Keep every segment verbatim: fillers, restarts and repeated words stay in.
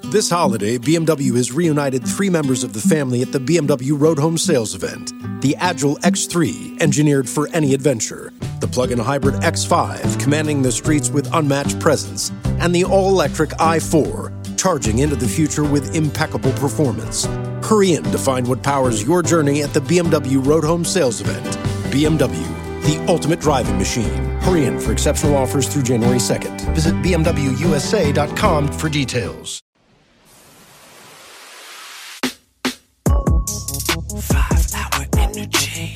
This holiday, B M W has reunited three members of the family at the B M W Road Home Sales event. The Agile X three, engineered for any adventure. The plug-in hybrid X five, commanding the streets with unmatched presence. And the all-electric i four, charging into the future with impeccable performance. Hurry in to find what powers your journey at the B M W Road Home Sales event. B M W, the ultimate driving machine. Hurry in for exceptional offers through January second. Visit B M W U S A dot com for details. Five-hour energy.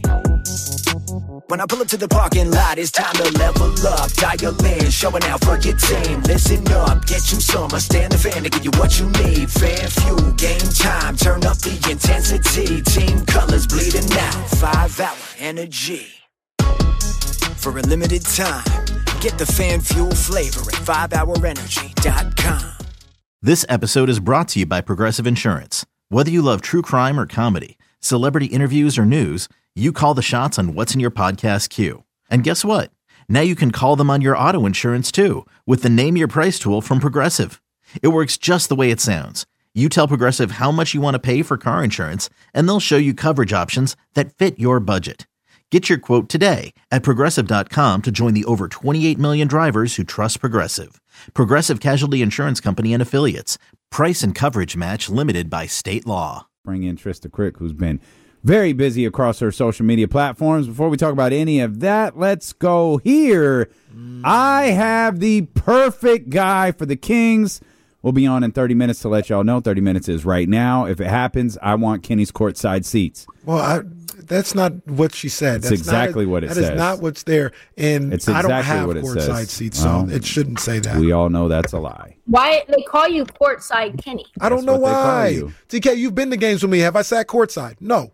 When I pull up to the parking lot, it's time to level up. Dial in, showing out for your team. Listen up, get you some. I stand the fan to give you what you need. Fan fuel, game time. Turn up the intensity. Team colors bleeding out. Five-hour energy. For a limited time, get the fan fuel flavor at five hour energy dot com. This episode is brought to you by Progressive Insurance. Whether you love true crime or comedy, celebrity interviews or news, you call the shots on what's in your podcast queue. And guess what? Now you can call them on your auto insurance too with the Name Your Price tool from Progressive. It works just the way it sounds. You tell Progressive how much you want to pay for car insurance, and they'll show you coverage options that fit your budget. Get your quote today at Progressive dot com to join the over twenty-eight million drivers who trust Progressive. Progressive Casualty Insurance Company and Affiliates. Price and coverage match limited by state law. Bring in Trista Crick, who's been very busy across her social media platforms. Before we talk about any of that, let's go here. Mm. I have the perfect guy for the Kings. We'll be on in thirty minutes to let y'all know. thirty minutes is right now. If it happens, I want Kenny's courtside seats. Well, I, that's not what she said. That's, that's exactly not, what it that says. That is not what's there. And it's exactly I don't have what it courtside says. seats, so well, it shouldn't say that. We all know that's a lie. Why they call you courtside Kenny? I don't That's know why. T K, you've been to games with me. Have I sat courtside? No.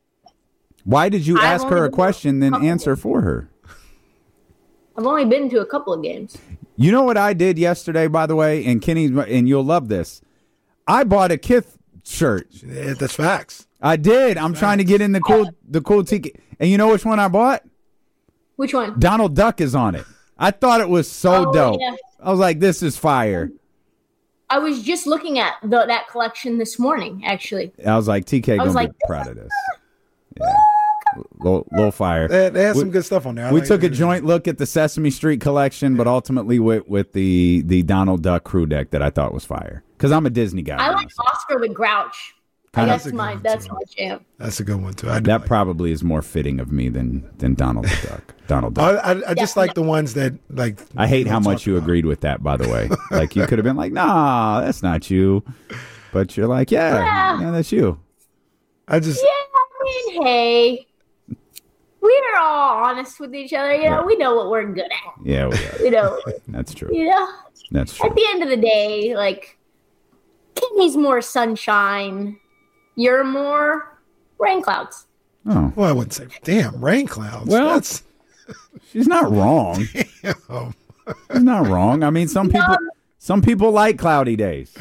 Why did you I've ask her a been question, then couple answer games. for her? I've only been to a couple of games. You know what I did yesterday, by the way, and Kenny, and you'll love this. I bought a Kith shirt. Yeah, that's facts. I did. I'm Facts. trying to get in the cool, the cool ticket. And you know which one I bought? Which one? Donald Duck is on it. I thought it was so Oh, dope. yeah. I was like, this is fire. I was just looking at the, that collection this morning, actually. I was like, T K I gonna was like, be proud of this. Yeah, little, little fire. They, they had we, some good stuff on there. I we like took a it. joint look at the Sesame Street collection, but ultimately went with the the Donald Duck crew deck that I thought was fire. Because I'm a Disney guy. I like honestly. Oscar the Grouch. Kinda- That's my that's my jam. That's a good one, too. I do That like probably is more fitting of me than than Donald the Duck. Donald I, Duck. I, I just Yeah. like the ones that, like... I hate we how don't much talk you about. agreed with that, by the way. Like, you could have been like, nah, that's not you. But you're like, yeah, Yeah. yeah that's you. I just... Yeah, I mean, hey, we're all honest with each other. You know, Yeah. we know what we're good at. Yeah, we are. You know, That's true. you know. That's true. At the end of the day, like, Kenny's more sunshine. You're more rain clouds. Oh, Well, I wouldn't say, damn, rain clouds. Well- That's... she's not wrong. Oh. She's not wrong. I mean, some people some people like cloudy days.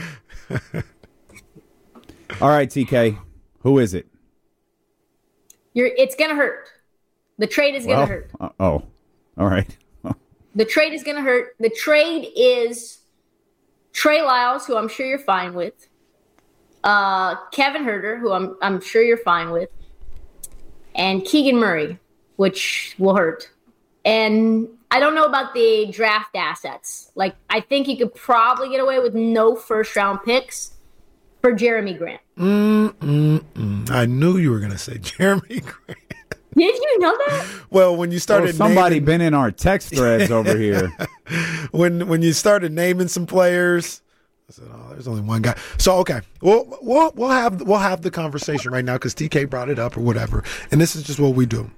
All right, T K, who is it? You're. It's gonna hurt. The trade is gonna Well, hurt. uh, oh, all right. The trade is gonna hurt. The trade is Trey Lyles, who I'm sure you're fine with. Uh, Kevin Huerter, who I'm I'm sure you're fine with, and Keegan Murray, which will hurt. And I don't know about the draft assets. Like, I think you could probably get away with no first round picks for Jeremy Grant. Mm, mm, mm. I knew you were going to say Jeremy Grant. Did you know that? Well, when you started Well, somebody naming, been in our text threads over here. when when you started naming some players, I said, "Oh, there's only one guy." So okay, we'll we'll we'll have we'll have the conversation right now because T K brought it up or whatever, and this is just what we do.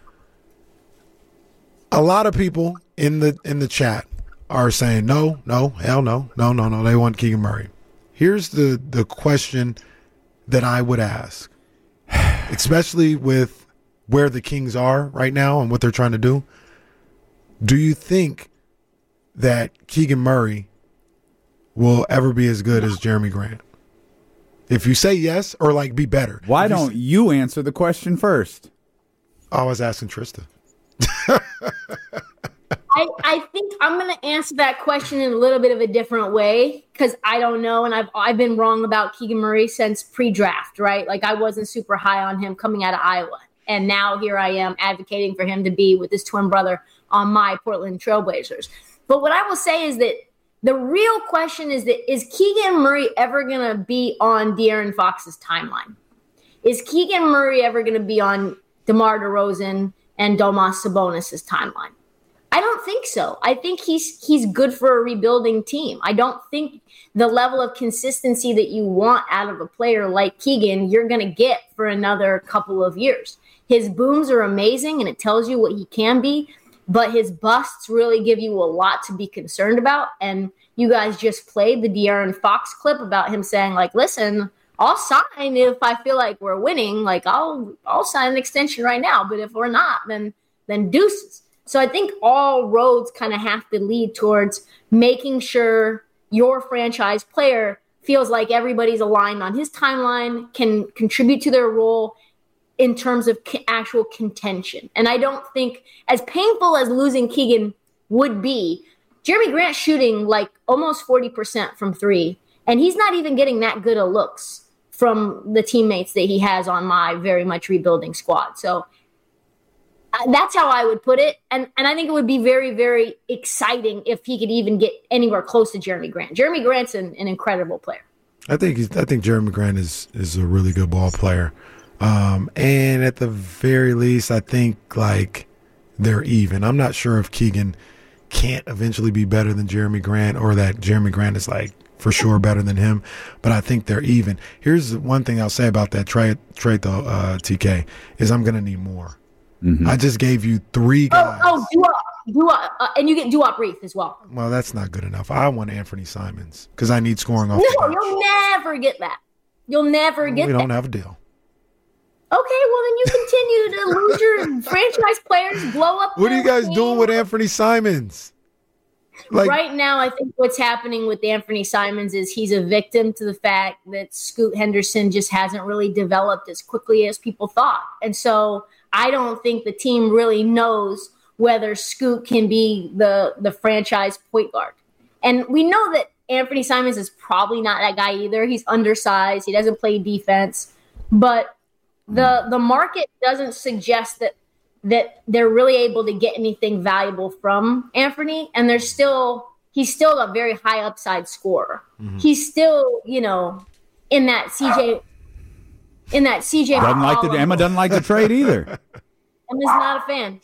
A lot of people in the in the chat are saying no, no, hell no, no, no, no. They want Keegan Murray. Here's the the question that I would ask, especially with where the Kings are right now and what they're trying to do. Do you think that Keegan Murray will ever be as good as Jeremy Grant? If you say yes, or like be better. Why If you don't say- you answer the question first? I was asking Trista. I, I I think I'm going to answer that question in a little bit of a different way because I don't know, and I've I've been wrong about Keegan Murray since pre-draft, right? Like I wasn't super high on him coming out of Iowa, and now here I am advocating for him to be with his twin brother on my Portland Trailblazers. But what I will say is that the real question is that is Keegan Murray ever going to be on De'Aaron Fox's timeline? Is Keegan Murray ever going to be on DeMar DeRozan and Domas Sabonis' timeline? I don't think so. I think he's he's good for a rebuilding team. I don't think the level of consistency that you want out of a player like Keegan, you're going to get for another couple of years. His booms are amazing, and it tells you what he can be, but his busts really give you a lot to be concerned about. And you guys just played the De'Aaron Fox clip about him saying, like, listen, I'll sign if I feel like we're winning. Like, I'll I'll sign an extension right now, but if we're not, then then deuces. So I think all roads kind of have to lead towards making sure your franchise player feels like everybody's aligned on his timeline, can contribute to their role in terms of actual contention. And I don't think, as painful as losing Keegan would be, Jeremy Grant's shooting like almost forty percent from three, and he's not even getting that good of looks from the teammates that he has on my very much rebuilding squad. So Uh, that's how I would put it. And and I think it would be very, very exciting if he could even get anywhere close to Jeremy Grant. Jeremy Grant's an, an incredible player. I think he's, I think Jeremy Grant is, is a really good ball player. Um, and at the very least, I think like they're even. I'm not sure if Keegan can't eventually be better than Jeremy Grant or that Jeremy Grant is like for sure better than him, but I think they're even. Here's one thing I'll say about that trade, trade though, uh, T K, is I'm going to need more. Mm-hmm. I just gave you three guys. Oh, oh Duop, Duop, uh, and you get Duop Reith as well. Well, that's not good enough. I want Anthony Simons because I need scoring off no, the bench. You'll never get that. You'll never get that. We don't have a deal. Okay, well, then you continue to lose your franchise players, blow up. What are you guys team. doing with Anthony Simons? Like, right now, I think what's happening with Anthony Simons is he's a victim to the fact that Scoot Henderson just hasn't really developed as quickly as people thought. And so I don't think the team really knows whether Scoot can be the, the franchise point guard. And we know that Anthony Simons is probably not that guy either. He's undersized. He doesn't play defense. But the the market doesn't suggest that that they're really able to get anything valuable from Anthony. And there's still he's still a very high upside scorer. Mm-hmm. He's still, you know, in that C J in that C J doesn't like the Emma doesn't like the trade either. Emma's not a fan.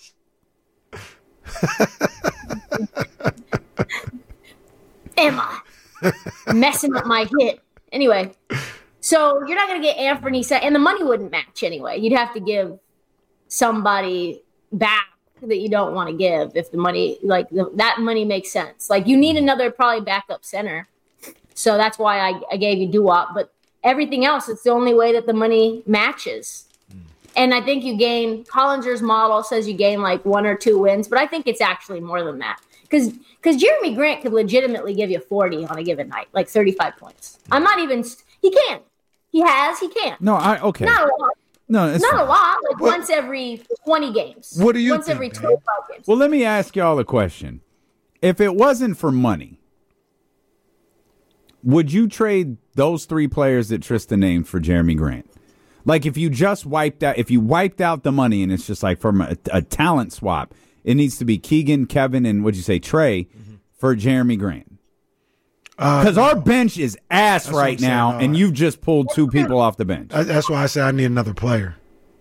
Emma messing up my hit. Anyway, so you're not going to get Anthony, and the money wouldn't match anyway. You'd have to give somebody back that you don't want to give if the money, like the, that money makes sense. Like you need another probably backup center. So that's why I, I gave you Duop. But everything else, it's the only way that the money matches. Mm. And I think you gain, Hollinger's model says you gain like one or two wins, but I think it's actually more than that. Because because Jeremy Grant could legitimately give you forty on a given night, like thirty-five points. I'm not even, he can. He has, he can. No, I, okay. Not a lot. No, it's not fine. a lot, like what? once every twenty games. What do you Once think, every man? twenty-five games. Well, let me ask y'all a question. If it wasn't for money, would you trade those three players that Tristan named for Jeremy Grant? Like if you just wiped out, if you wiped out the money and it's just like from a, a talent swap, it needs to be Keegan, Kevin, and what'd you say, Trey, mm-hmm. for Jeremy Grant. Because uh, our bench is ass right now, saying, uh, and you've just pulled two people off the bench. I, that's why I say I need another player.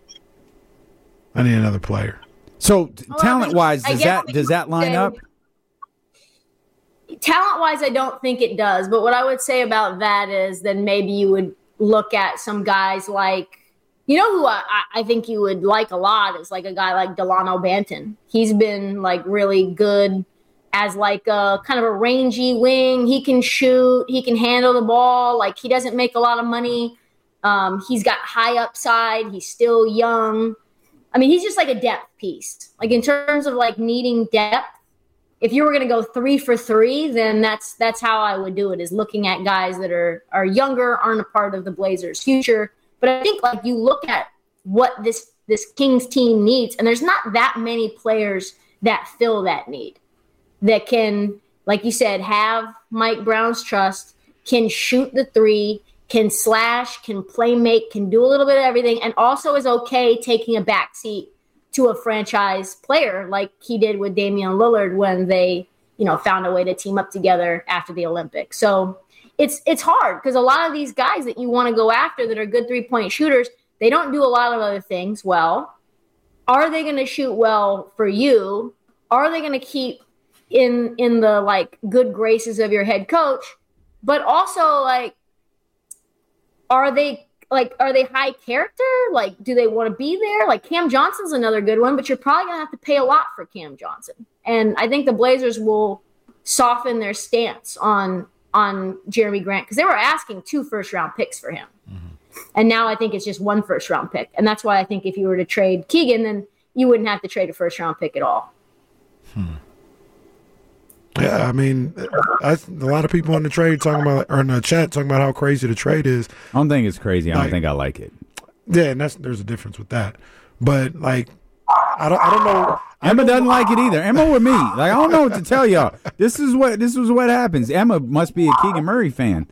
I need another player. So t- talent-wise, does that does that line up? Talent-wise, I don't think it does. But what I would say about that is then maybe you would look at some guys like, you know who I, I think you would like a lot is like a guy like Delano Banton. He's been like really good as like a kind of a rangy wing. He can shoot. He can handle the ball. Like he doesn't make a lot of money. Um, he's got high upside. He's still young. I mean, he's just like a depth piece. Like in terms of like needing depth, if you were going to go three for three, then that's that's how I would do it, is looking at guys that are are younger, aren't a part of the Blazers' future. But I think like you look at what this this Kings team needs, and there's not that many players that fill that need. that can, like you said, have Mike Brown's trust, can shoot the three, can slash, can play make, can do a little bit of everything, and also is okay taking a backseat to a franchise player like he did with Damian Lillard when they, you know, found a way to team up together after the Olympics. So it's it's hard because a lot of these guys that you want to go after that are good three-point shooters, they don't do a lot of other things well. Are they going to shoot well for you? Are they going to keep in in the like good graces of your head coach? But also, like, are they like are they high character? Like, do they want to be there? Like, Cam Johnson's another good one, but you're probably going to have to pay a lot for Cam Johnson. And I think the Blazers will soften their stance on on Jeremy Grant because they were asking two first round picks for him. Mm-hmm. And now I think it's just one first round pick. And that's why I think if you were to trade Keegan, then you wouldn't have to trade a first round pick at all. Hmm. Yeah, I mean, I, a lot of people in the trade talking about, or in the chat talking about how crazy the trade is. I don't think it's crazy. I like, don't think I like it. Yeah, and that's there's a difference with that. But like, I don't, I don't know. Emma doesn't like it either. Emma with me. Like, I don't know what to tell y'all. This is what this is what happens. Emma must be a Keegan Murray fan.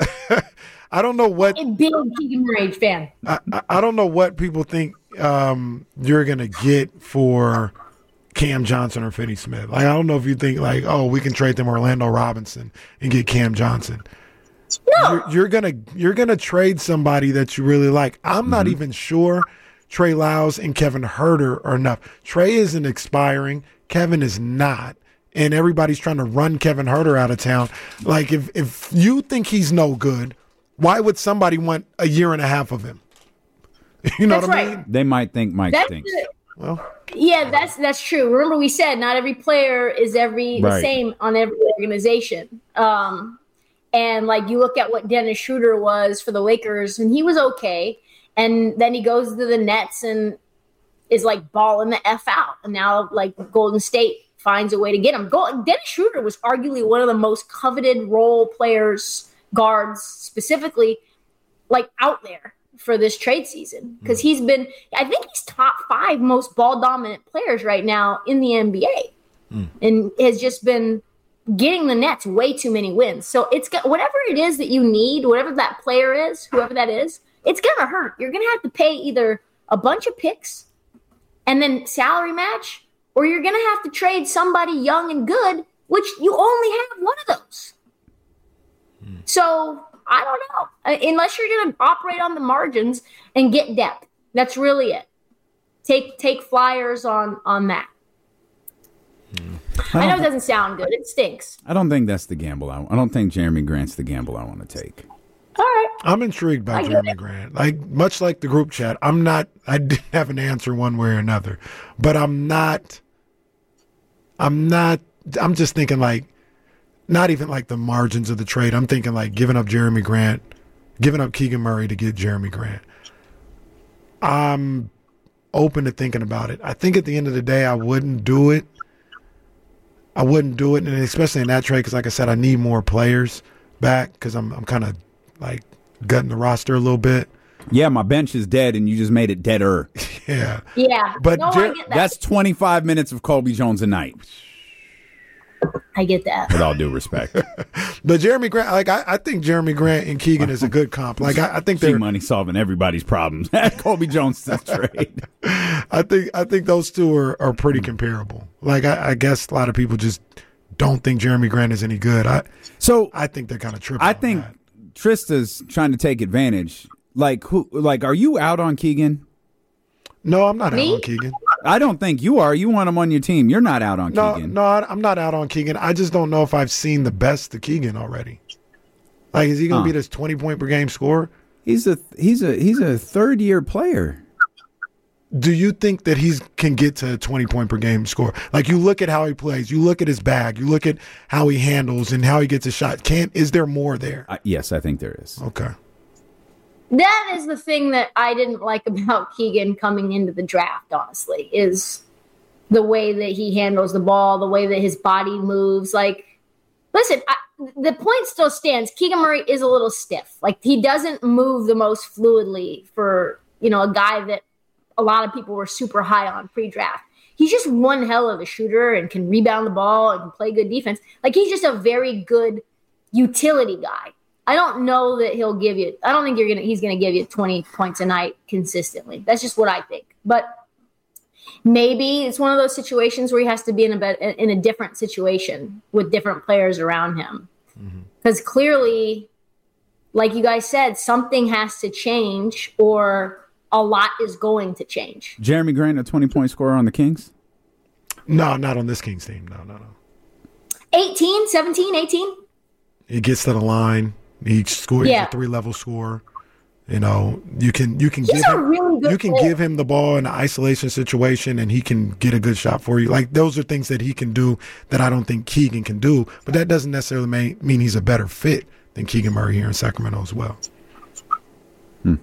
I don't know what a big Keegan Murray fan. I, I, I don't know what people think um, you're gonna get for Cam Johnson or Finney Smith. Like, I don't know if you think like, oh, we can trade them Orlando Robinson and get Cam Johnson. No. You're, you're gonna you're gonna trade somebody that you really like. I'm mm-hmm. not even sure Trey Lyles and Kevin Huerter are enough. Trey isn't expiring. Kevin is not. And everybody's trying to run Kevin Huerter out of town. Like, if if you think he's no good, why would somebody want a year and a half of him? You know that's what I right. mean? They might think Mike that's stinks. The, well, yeah, that's that's true. Remember, we said not every player is every right. the same on every organization. Um, and like you look at what Dennis Schroeder was for the Lakers, and he was okay. And then he goes to the Nets and is like balling the F out. And now like Golden State finds a way to get him. Gold, Dennis Schroeder was arguably one of the most coveted role players, guards specifically, like out there for this trade season. Because mm. he's been, I think he's top five most ball dominant players right now in the N B A. Mm. And has just been getting the Nets way too many wins. So it's got whatever it is that you need, whatever that player is, whoever that is, it's going to hurt. You're going to have to pay either a bunch of picks and then salary match, or you're going to have to trade somebody young and good, which you only have one of those. Hmm. So I don't know. Uh, unless you're going to operate on the margins and get depth. That's really it. Take take flyers on, on that. Hmm. I, I know it doesn't sound good. It stinks. I don't think that's the gamble. I, I don't think Jeremy Grant's the gamble I want to take. All right. I'm intrigued by Jeremy Grant. Like, much like the group chat, I'm not, I didn't have an answer one way or another, but I'm not, I'm not, I'm just thinking like, not even like the margins of the trade. I'm thinking like giving up Jeremy Grant, giving up Keegan Murray to get Jeremy Grant. I'm open to thinking about it. I think at the end of the day, I wouldn't do it. I wouldn't do it, and especially in that trade, because like I said, I need more players back because I'm, I'm kind of like gutting the roster a little bit. Yeah, my bench is dead, and you just made it deader. yeah, yeah. But no, Jer- I get that. That's twenty-five minutes of Colby Jones a night. I get that. With all due respect. But Jeremy Grant, like I, I think Jeremy Grant and Keegan is a good comp. Like I, I think they're money solving everybody's problems. Colby Jones trade. I think I think those two are, are pretty comparable. Like I, I guess a lot of people just don't think Jeremy Grant is any good. I so I think they're kind of tripping. I think that. Trista's trying to take advantage. Like who? Like, are you out on Keegan? No, I'm not Me? out on Keegan. I don't think you are. You want him on your team. You're not out on no, Keegan. No, I'm not out on Keegan. I just don't know if I've seen the best of Keegan already. Like, is he going to huh. be this twenty point per game scorer? He's a he's a he's a third year player. Do you think that he can get to a twenty point per game score? Like, you look at how he plays, you look at his bag, you look at how he handles and how he gets a shot. Can't is there more there? Uh, yes, I think there is. Okay. That is the thing that I didn't like about Keegan coming into the draft, honestly, is the way that he handles the ball, the way that his body moves. Like, listen, I, the point still stands. Keegan Murray is a little stiff. Like, he doesn't move the most fluidly for, you know, a guy that a lot of people were super high on pre-draft. he's just one hell of a shooter and can rebound the ball and can play good defense. Like, he's just a very good utility guy. I don't know that he'll give you – I don't think you're gonna. he's going to give you twenty points a night consistently. That's just what I think. But maybe it's one of those situations where he has to be in a, be- in a different situation with different players around him. Because mm-hmm. clearly, like you guys said, something has to change or a lot is going to change. Jeremy Grant, a twenty-point scorer on the Kings? No, not on this Kings team. No, no, no. eighteen, seventeen, eighteen He gets to the line. He scores yeah. a three-level score. You know, you can you can He's give a him really good you can player. give him the ball in an isolation situation, and he can get a good shot for you. Like, those are things that he can do that I don't think Keegan can do. But that doesn't necessarily mean, mean he's a better fit than Keegan Murray here in Sacramento as well. Hmm.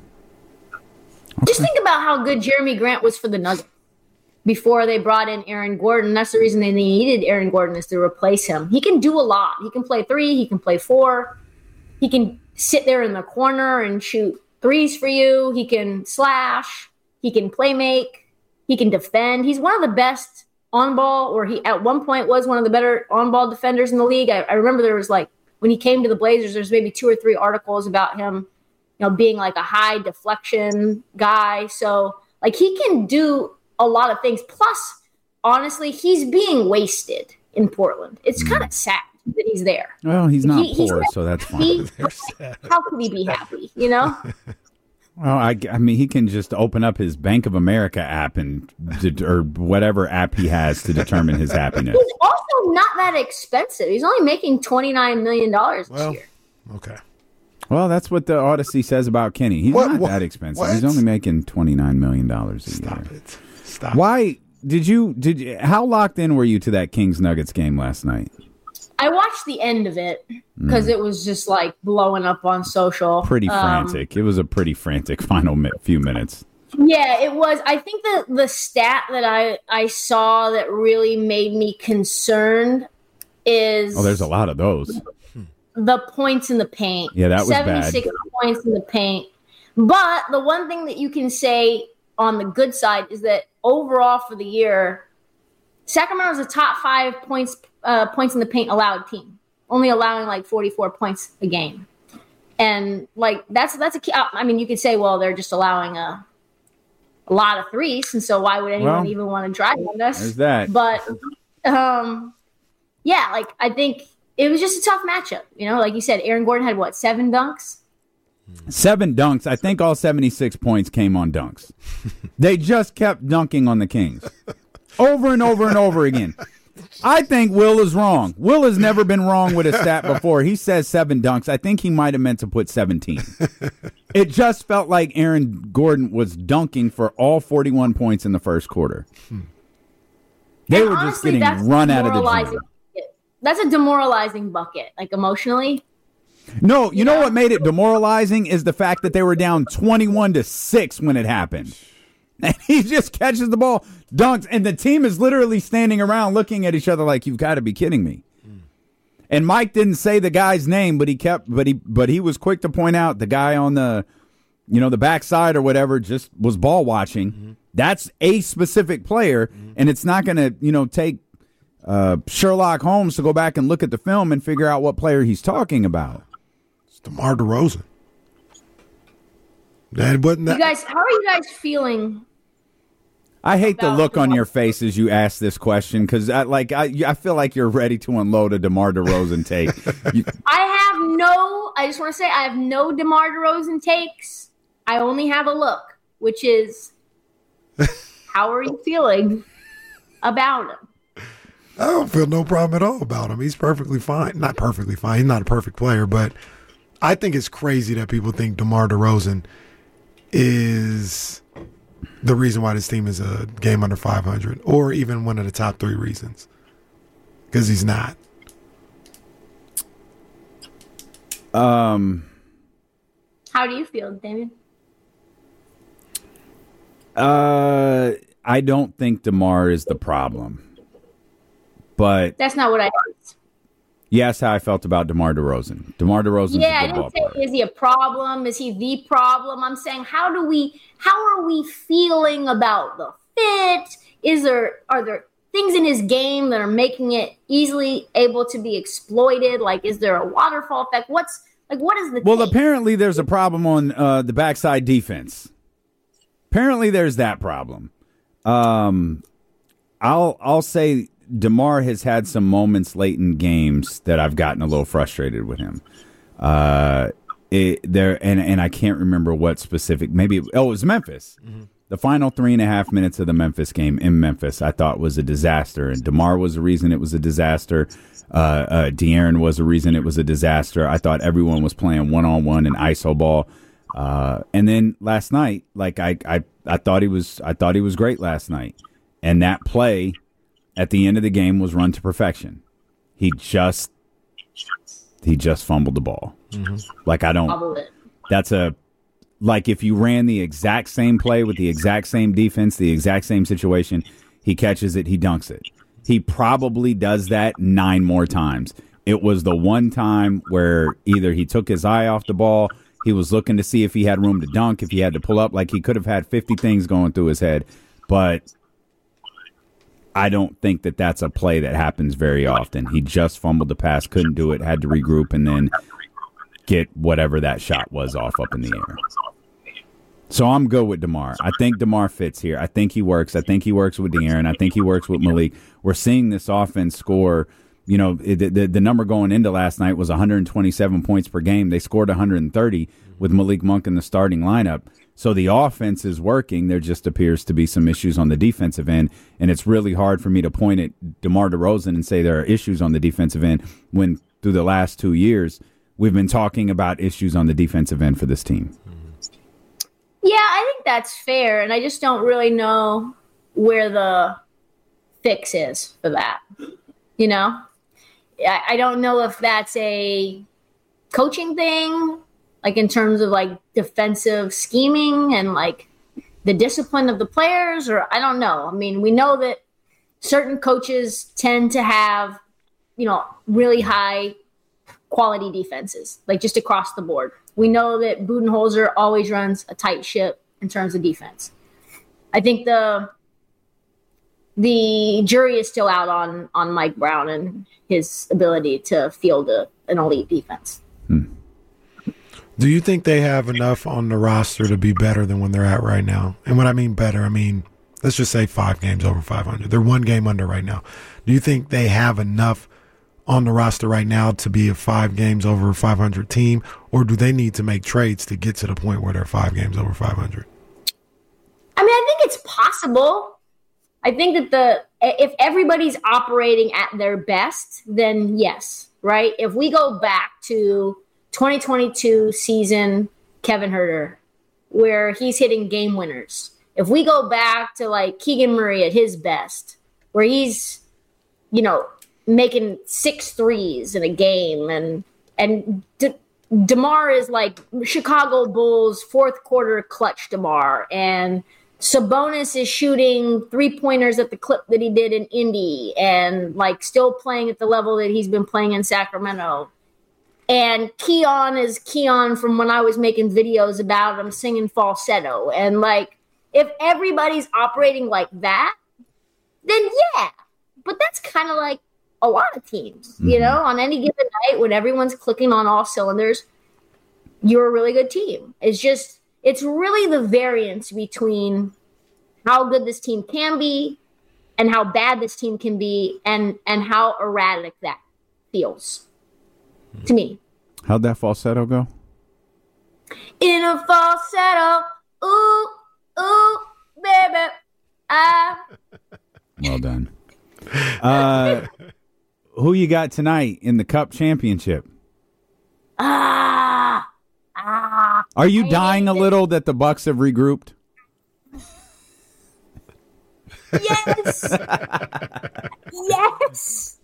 Okay. Just think about how good Jeremy Grant was for the Nuggets before they brought in Aaron Gordon. That's the reason they needed Aaron Gordon, is to replace him. He can do a lot. He can play three. He can play four. He can sit there in the corner and shoot threes for you. He can slash. He can play make. He can defend. He's one of the best on ball, or he at one point was one of the better on ball defenders in the league. I, I remember there was like, when he came to the Blazers, there's maybe two or three articles about him, you know, being like a high deflection guy. So like, he can do a lot of things. Plus, honestly, he's being wasted in Portland. It's kind of sad that he's there. Well, he's not He- he's poor, not- so that's fine. He, how could he be happy, you know? Well, I, I mean, he can just open up his Bank of America app and or whatever app he has to determine his happiness. He's also not that expensive. He's only making twenty-nine million dollars this Well, year. okay. Well, that's what the Odyssey says about Kenny. He's What- not what- that expensive. what? He's only making twenty-nine million dollars a Stop year. it. Stop. Why did you did you, how locked in were you to that Kings Nuggets game last night? I watched the end of it because it was just like blowing up on social. Pretty Um, frantic. It was a pretty frantic final mi- few minutes. Yeah, it was. I think the the stat that I, I saw that really made me concerned is Oh, there's a lot of those. the points in the paint. Yeah, that was bad. seventy-six points in the paint. But the one thing that you can say on the good side is that overall for the year, Sacramento's a top five points uh, points in the paint allowed team, only allowing like forty-four points a game. And like that's that's a key. I mean, you could say, well, they're just allowing a a lot of threes, and so why would anyone Well, even want to drive on us? There's that. But um, yeah, like I think it was just a tough matchup. You know, like you said, Aaron Gordon had what, seven dunks? Seven dunks. I think all seventy-six points came on dunks. They just kept dunking on the Kings over and over and over again. I think Will is wrong. Will has never been wrong with a stat before. He says seven dunks. I think he might have meant to put seventeen. It just felt like Aaron Gordon was dunking for all forty-one points in the first quarter. They And were just honestly, getting that's run out of the demoralizing gym. bucket. That's a demoralizing bucket, like emotionally. No, you know what made it demoralizing is the fact that they were down twenty-one to six when it happened. And he just catches the ball, dunks, and the team is literally standing around looking at each other like, you've got to be kidding me. Mm. And Mike didn't say the guy's name, but he kept but he but he was quick to point out the guy on the you know, the backside or whatever just was ball watching. Mm-hmm. That's a specific player, mm-hmm. and it's not gonna, you know, take uh, Sherlock Holmes to go back and look at the film and figure out what player he's talking about. It's DeMar DeRozan. That wasn't that. You guys, how are you guys feeling? I hate the About look on DeMar- your face as you ask this question because, I, like, I, I feel like you're ready to unload a DeMar DeRozan take. You, I have no. I just want to say I have no DeMar DeRozan takes. I only have a look, which is, how are you feeling about him? I don't feel no problem at all about him. He's perfectly fine. Not perfectly fine. He's not a perfect player, but I think it's crazy that people think DeMar DeRozan is the reason why this team is a game under five hundred, or even one of the top three reasons, because he's not. um, How do you feel, Damien? uh, I don't think DeMar is the problem. But That's not what I asked. yes, how I felt about DeMar DeRozan. DeMar DeRozan Yeah, I is a good ball didn't say player. is he a problem? Is he the problem? I'm saying how do we? How are we feeling about the fit? is there are there things in his game that are making it easily able to be exploited? Like, is there a waterfall effect? What's like what is the well? take? Apparently, there's a problem on uh, the backside defense. Apparently, there's that problem. Um, I'll I'll say DeMar has had some moments late in games that I've gotten a little frustrated with him. Uh, it, there and and I can't remember what specific. Maybe oh, it was Memphis. Mm-hmm. The final three and a half minutes of the Memphis game in Memphis, I thought was a disaster, and DeMar was the reason it was a disaster. Uh, uh, De'Aaron was the reason it was a disaster. I thought everyone was playing one on one and iso ball. Uh, and then last night, like I, I, I thought he was, I thought he was great last night, and that play at the end of the game was run to perfection. He just, he just fumbled the ball. Mm-hmm. Like I don't. That's a. Like if you ran the exact same play with the exact same defense, the exact same situation, he catches it, he dunks it. He probably does that nine more times. It was the one time where either he took his eye off the ball, he was looking to see if he had room to dunk, if he had to pull up. Like he could have had fifty things going through his head. But I don't think that that's a play that happens very often. He just fumbled the pass, couldn't do it, had to regroup, and then get whatever that shot was off up in the air. So I'm good with DeMar. I think DeMar fits here. I think he works. I think he works with De'Aaron. I think he works with Malik. We're seeing this offense score. You know, the, the, the number going into last night was one hundred twenty-seven points per game. They scored one hundred thirty with Malik Monk in the starting lineup. So the offense is working. There just appears to be some issues on the defensive end, and it's really hard for me to point at DeMar DeRozan and say there are issues on the defensive end when through the last two years we've been talking about issues on the defensive end for this team. Yeah, I think that's fair, and I just don't really know where the fix is for that. You know, I, I don't know if that's a coaching thing, like in terms of like defensive scheming and like the discipline of the players, or I don't know. I mean, we know that certain coaches tend to have, you know, really high quality defenses, like just across the board. We know that Budenholzer always runs a tight ship in terms of defense. I think the the jury is still out on on Mike Brown and his ability to field a, an elite defense. Hmm. Do you think they have enough on the roster to be better than when they're at right now? And when I mean better, I mean, let's just say five games over five hundred. They're one game under right now. Do you think they have enough on the roster right now to be a five games over five hundred team, or do they need to make trades to get to the point where they're five games over five hundred? I mean, I think it's possible. I think that the if everybody's operating at their best, then yes, right? If we go back to twenty twenty-two season Kevin Huerter, where he's hitting game winners. If we go back to like Keegan Murray at his best, where he's, you know, making six threes in a game, and and De- DeMar is like Chicago Bulls fourth quarter clutch DeMar, and Sabonis is shooting three pointers at the clip that he did in Indy, and like still playing at the level that he's been playing in Sacramento. And Keon is Keon from when I was making videos about him singing falsetto. And like, if everybody's operating like that, then yeah. But that's kind of like a lot of teams, mm-hmm. you know, on any given night when everyone's clicking on all cylinders, you're a really good team. It's just, it's really the variance between how good this team can be and how bad this team can be, and, and how erratic that feels to me. How'd that falsetto go? In a falsetto, ooh, ooh, baby, ah. Well done. Uh, who you got tonight in the Cup Championship? Ah, ah. Are you dying a little that the Bucks have regrouped? Yes. Yes.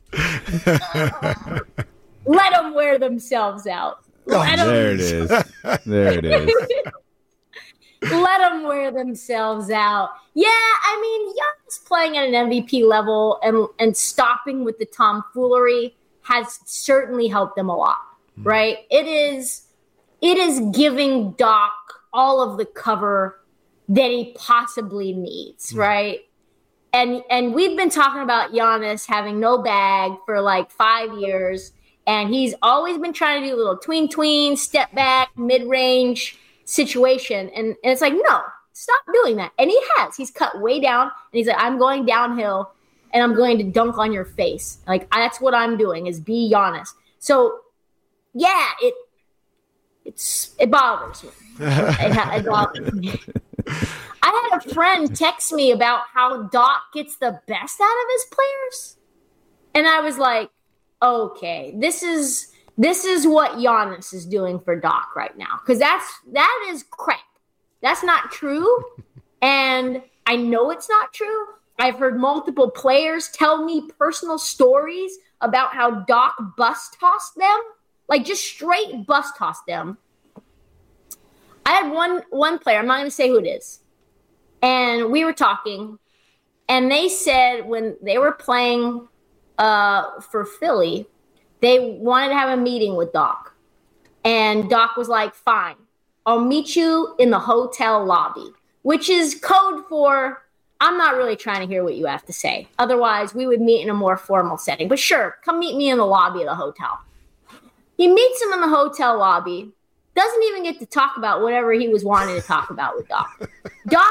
Let them wear themselves out. Let oh, there them... it is. There it is. Let them wear themselves out. Yeah, I mean, Giannis playing at an M V P level and and stopping with the tomfoolery has certainly helped them a lot, mm. right? It is, it is giving Doc all of the cover that he possibly needs, mm. right? and and we've been talking about Giannis having no bag for like five years, and he's always been trying to do a little tween tween, step back, mid range situation, and, and it's like, no, stop doing that. And he has. He's cut way down, and he's like, I'm going downhill, and I'm going to dunk on your face. Like, that's what I'm doing, is be Giannis. So, yeah, it it's it bothers me. it, it bothers me. I had a friend text me about how Doc gets the best out of his players, and I was like, okay, this is this is what Giannis is doing for Doc right now, because that's that is crap. That's not true, and I know it's not true. I've heard multiple players tell me personal stories about how Doc bus tossed them, like just straight bus tossed them. I had one one player, I'm not going to say who it is, and we were talking, and they said when they were playing uh, for Philly, they wanted to have a meeting with Doc, and Doc was like, fine, I'll meet you in the hotel lobby, which is code for, I'm not really trying to hear what you have to say. Otherwise, we would meet in a more formal setting. But sure, come meet me in the lobby of the hotel. He meets him in the hotel lobby, doesn't even get to talk about whatever he was wanting to talk about with Doc. Doc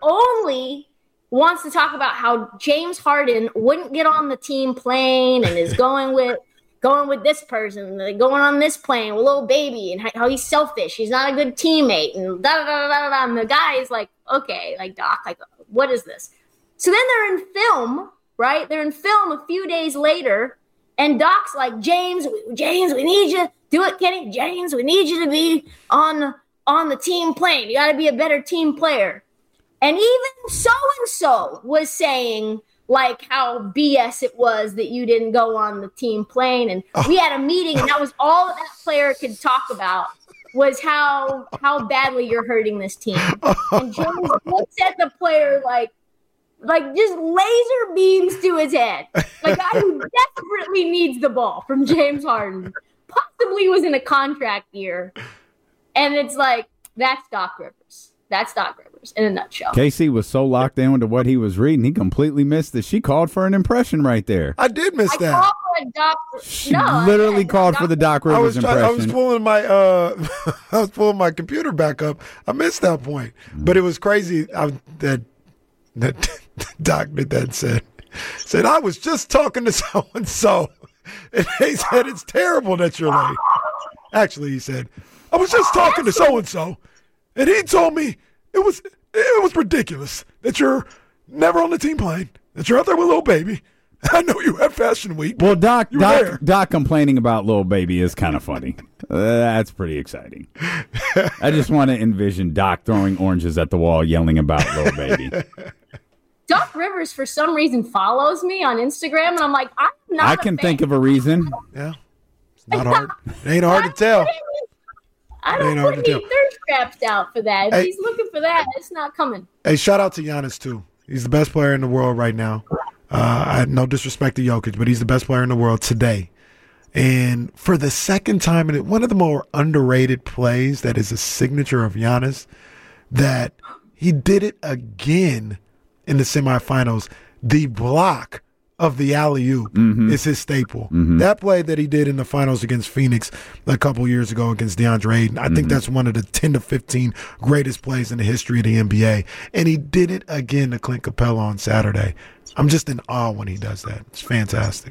only wants to talk about how James Harden wouldn't get on the team plane and is going with going with this person, and going on this plane with little baby, and how he's selfish. He's not a good teammate, and da da da da da. And the guy is like, okay, like Doc, like what is this? So then they're in film, right? They're in film a few days later, and Doc's like, James, James, we need you. Do it, Kenny. James, we need you to be on, on the team plane. You got to be a better team player. And even so-and-so was saying, like, how B S it was that you didn't go on the team plane. And oh. we had a meeting, and that was all that, that player could talk about was how how badly you're hurting this team. And James looks at the player like, like just laser beams to his head. Like, guy who desperately needs the ball from James Harden. Possibly was in a contract year. And it's like, that's Doc Rivers. That's Doc Rivers in a nutshell. K C was so locked in to what he was reading, he completely missed that. She called for an impression right there. I did miss I that. Called for a Doc, she no, literally I, called Doc, for the Doc Rivers I was trying, impression. I was pulling my uh, I was pulling my computer back up. I missed that point, but it was crazy I, that that Doc did that and said said I was just talking to so and so, and they said it's terrible that you're late. Actually, he said I was just talking to so and so, and he told me it was it was ridiculous that you're never on the team plane, that you're out there with little baby. I know you have Fashion Week. Well, Doc, Doc, there. Doc complaining about Lil Baby is kind of funny. Uh, that's pretty exciting. I just want to envision Doc throwing oranges at the wall, yelling about Lil Baby. Doc Rivers, for some reason, follows me on Instagram, and I'm like, I'm not. I can think of a reason. Yeah, it's not hard. It ain't hard to tell. I don't put any thirst traps out for that. If hey, he's looking for that, it's not coming. Hey, shout out to Giannis, too. He's the best player in the world right now. Uh, I no disrespect to Jokic, but he's the best player in the world today. And for the second time, in it, one of the more underrated plays that is a signature of Giannis, that he did it again in the semifinals. The block of the alley-oop mm-hmm. is his staple. Mm-hmm. That play that he did in the finals against Phoenix a couple years ago against DeAndre Ayton, I mm-hmm. think that's one of the ten to fifteen greatest plays in the history of the N B A. And he did it again to Clint Capella on Saturday. I'm just in awe when he does that. It's fantastic.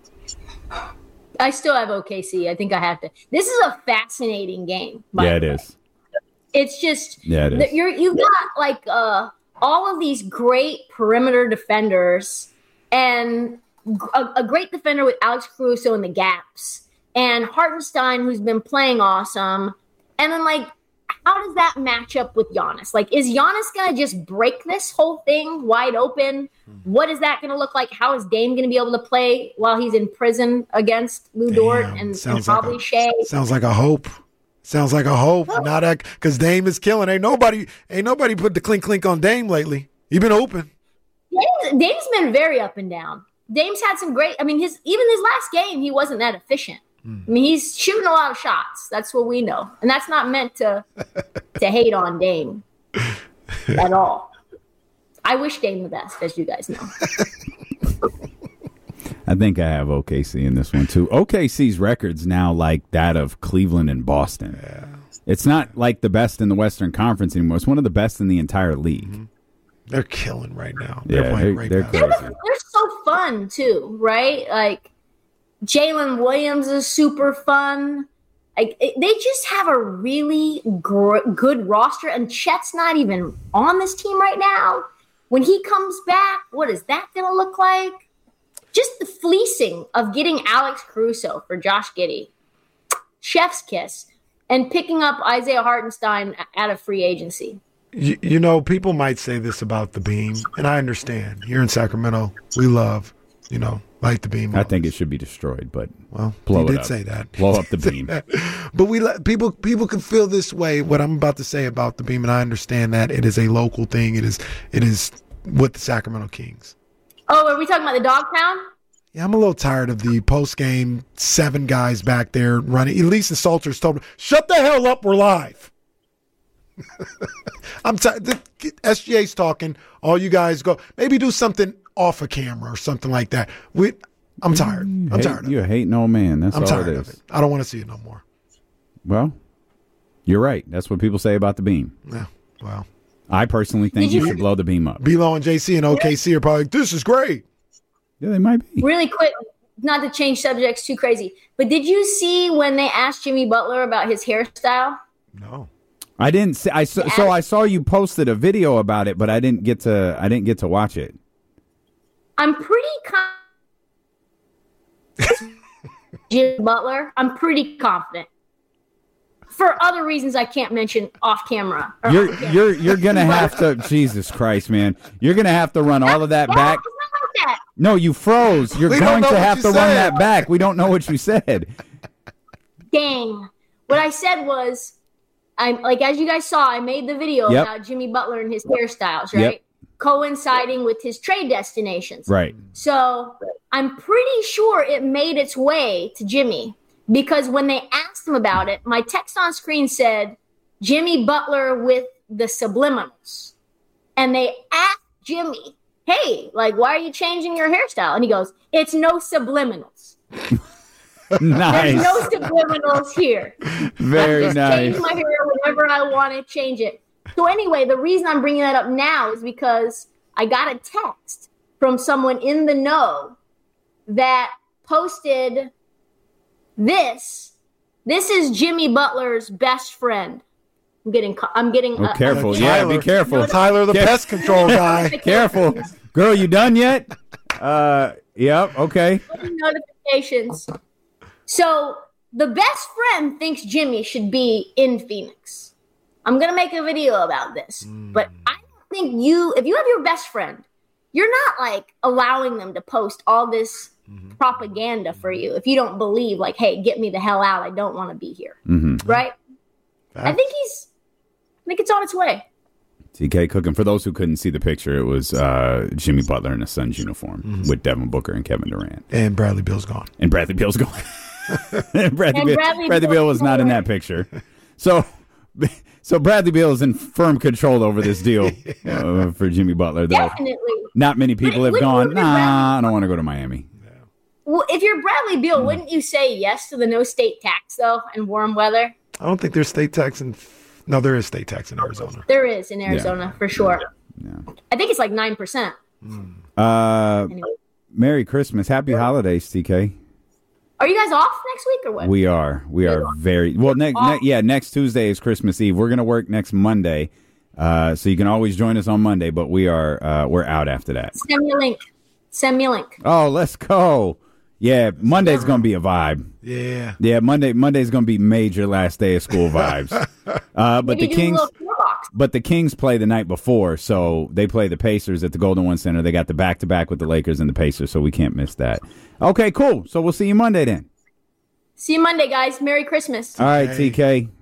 I still have O K C. I think I have to. This is a fascinating game. Yeah, it is. It's just yeah, it is. You're, you've got like uh, all of these great perimeter defenders and a, a great defender with Alex Caruso in the gaps and Hartenstein, who's been playing awesome. And then, like, how does that match up with Giannis? Like, is Giannis going to just break this whole thing wide open? What is that going to look like? How is Dame going to be able to play while he's in prison against Lou Dort and, and probably like a, Shea? Sounds like a hope. Sounds like a hope. Oh. Not that because Dame is killing. Ain't nobody, ain't nobody put the clink clink on Dame lately. He been open. Dame's, Dame's been very up and down. Dame's had some great. I mean, his even his last game, he wasn't that efficient. I mean, he's shooting a lot of shots. That's what we know. And that's not meant to to hate on Dame at all. I wish Dame the best, as you guys know. I think I have O K C in this one, too. O K C's record's now like that of Cleveland and Boston. Yeah. It's not like the best in the Western Conference anymore. It's one of the best in the entire league. Mm-hmm. They're killing right now. They're yeah, playing they're, great they're basketball. crazy. They're, they're so fun, too, right? Like, Jalen Williams is super fun. Like, it, they just have a really gr- good roster, and Chet's not even on this team right now. When he comes back, what is that going to look like? Just the fleecing of getting Alex Caruso for Josh Giddey, chef's kiss, and picking up Isaiah Hartenstein out of free agency. You, you know, people might say this about the Beam, and I understand. Here in Sacramento, we love, you know, like the Beam. I think it should be destroyed, but well, blow he it did up. say that. Blow up the Beam. But we let people people can feel this way. What I'm about to say about the Beam, and I understand that it is a local thing. It is it is with the Sacramento Kings. Oh, are we talking about the dog pound? Yeah, I'm a little tired of the post-game seven guys back there running. At least the Salters told me, shut the hell up, we're live. I'm tired. S G A's talking. All you guys go. Maybe do something off a camera or something like that. We, I'm tired. I'm Hate, tired of you're it. a hating old man. That's I'm all tired it of is. it. I don't want to see it no more. Well, you're right. That's what people say about the Beam. Yeah, well. I personally think Did you you- should blow the Beam up. B-Lo and J C and O K C are probably like, this is great. Yeah, they might be. Really quick, not to change subjects too crazy, but did you see when they asked Jimmy Butler about his hairstyle? No. I didn't see. I saw, so I saw you posted a video about it, but I didn't get to. I didn't get to watch it. I'm pretty confident. Jimmy Butler, I'm pretty confident. For other reasons I can't mention off camera. or You're on camera. you're you're gonna have to. Jesus Christ, man! You're gonna have to run all of that No, back. it's not like that. No, you froze. You're We don't going know to what have you to run said. that back. We don't know what you said. Dang. What I said was, I'm like, as you guys saw, I made the video Yep. about Jimmy Butler and his hairstyles, right? Yep. Coinciding with his trade destinations. Right. So I'm pretty sure it made its way to Jimmy because when they asked him about it, my text on screen said Jimmy Butler with the subliminals. And they asked Jimmy, hey, like, why are you changing your hairstyle? And he goes, it's no subliminals. Nice. There's no subliminals here. Very Just nice. change my hair whenever I want to change it. So anyway, the reason I'm bringing that up now is because I got a text from someone in the know that posted this. This is Jimmy Butler's best friend. I'm getting. I'm getting. Oh, uh, careful. uh, Yeah, Tyler. be careful. Tyler, the Care- pest control guy. Careful. Girl, you done yet? Uh, yep. Okay. Notifications. So the best friend thinks Jimmy should be in Phoenix. I'm gonna make a video about this, Mm. but I don't think you, if you have your best friend, you're not like allowing them to post all this Mm-hmm. propaganda for you if you don't believe, like, hey, get me the hell out. I don't want to be here. Mm-hmm. Right? I think he's. I think it's on its way. T K cooking. For those who couldn't see the picture, it was uh, Jimmy Butler in a Suns uniform Mm-hmm. with Devin Booker and Kevin Durant. And Bradley Beal's gone. And Bradley Beal's going. Bradley, And Beal, Bradley Bradley Beal- Beal was not in that picture. So, so Bradley Beal is in firm control over this deal uh, for Jimmy Butler. Though Definitely. not many people But have wouldn't gone. you Nah, rather- I don't want to go to Miami. Well, if you're Bradley Beal, Hmm. wouldn't you say yes to the no state tax though in warm weather? I don't think there's state tax in. No, there is state tax in Arizona. There is in Arizona for sure. Yeah. I think it's like nine percent. Uh, Anyway. Merry Christmas, Happy Holidays, T K. Are you guys off next week or what? We are. We are very well. Next, ne- yeah, next Tuesday is Christmas Eve. We're gonna work next Monday, uh, so you can always join us on Monday. But we are uh, we're out after that. Send me a link. Send me a link. Oh, let's go. Yeah, Monday's gonna be a vibe. Yeah. Yeah, Monday. Monday's gonna be major last day of school vibes. Uh, but Maybe the do Kings, a little tour box. but the Kings play the night before, so they play the Pacers at the Golden One Center. They got the back to back with the Lakers and the Pacers, so we can't miss that. Okay, cool. So we'll see you Monday then. See you Monday, guys. Merry Christmas. All right, Hey. T K.